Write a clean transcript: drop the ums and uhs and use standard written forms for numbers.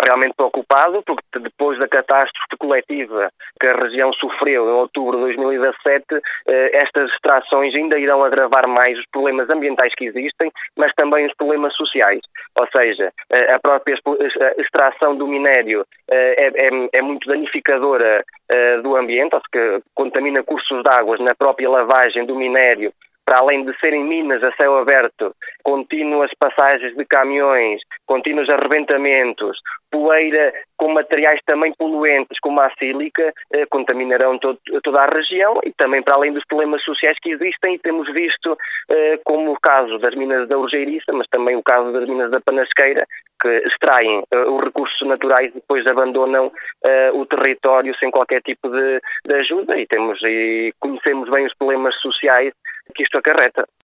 realmente preocupado, porque depois da catástrofe coletiva que a região sofreu em outubro de 2017, estas extrações ainda irão agravar mais os problemas ambientais que existem, mas também os problemas sociais. Ou seja, a própria extração do minério é muito danificadora do ambiente, ou seja, contamina cursos de águas na própria lavagem do minério. Para além de serem minas a céu aberto, contínuas passagens de caminhões, contínuos arrebentamentos, poeira com materiais também poluentes, como a sílica, contaminarão toda a região e também para além dos problemas sociais que existem, e temos visto como o caso das minas da Urgeiriça, mas também o caso das minas da Panasqueira, que extraem os recursos naturais e depois abandonam o território sem qualquer tipo de ajuda, e conhecemos bem os problemas sociais que isto acarreta.